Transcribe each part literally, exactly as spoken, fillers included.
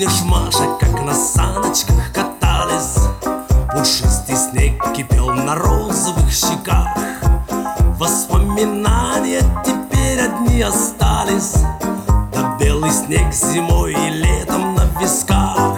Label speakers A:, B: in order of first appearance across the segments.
A: помнишь, Маша, как на саночках катались? Пушистый снег кипел на розовых щеках. Воспоминания теперь одни остались, да белый снег зимой и летом на висках.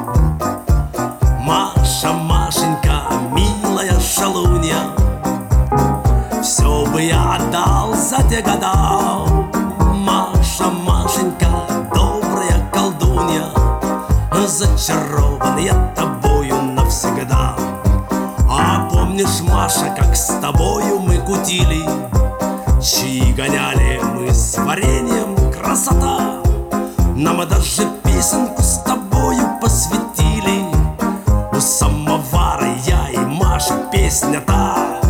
A: Маша, Машенька, милая шалунья, все бы я отдал за те года. Маша, Машенька, добрая колдунья, зачарован я тобою навсегда. А помнишь, Маша, как с тобою мы кутили, чаи гоняли мы с вареньем, красота. Нам даже песенку с тобою посвятили. У самовара я и Маша песня та.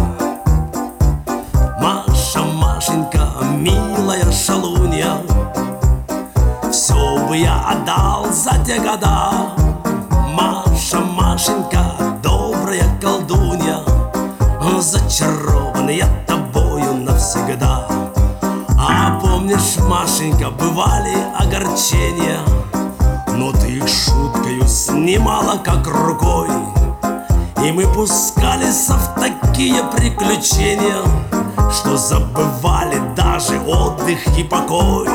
A: Маша, Машенька, милая шалунья, все бы я отдал за те года. Маша, Машенька, добрая колдунья, зачарован я тобою навсегда. А помнишь, Машенька, бывали огорчения, но ты их шуткою снимала как рукой, и мы пускались в такие приключения, что забывали даже отдых и покой.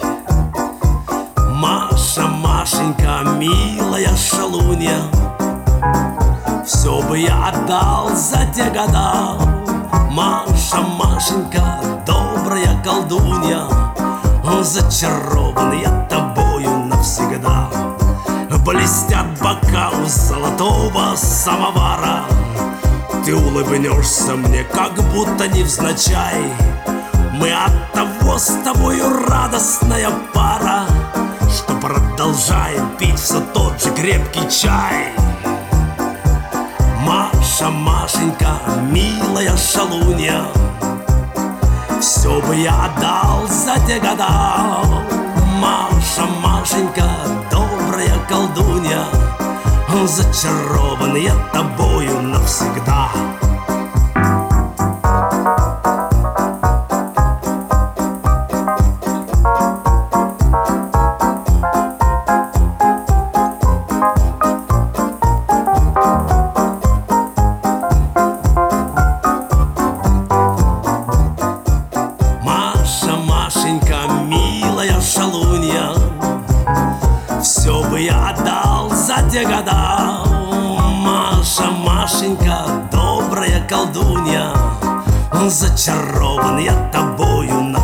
A: Маша, Машенька, милая шалунья, все бы я отдал за те года. Маша, Машенька, добрая колдунья, зачарован я тобою навсегда. Блестят бока у золотого самовара, ты улыбнешься мне, как будто невзначай. Мы от того с тобою радостная пара, что продолжаем пить все тот же крепкий чай. Маша, Машенька, милая шалунья, все бы я отдал за те года. Маша, Машенька, добрая колдунья, зачарован я тобою навсегда. Маша, Машенька, милая шалунья, все бы я отдал за те года. Маша, Машенька, добрая колдунья, зачарован я тобою навсегда.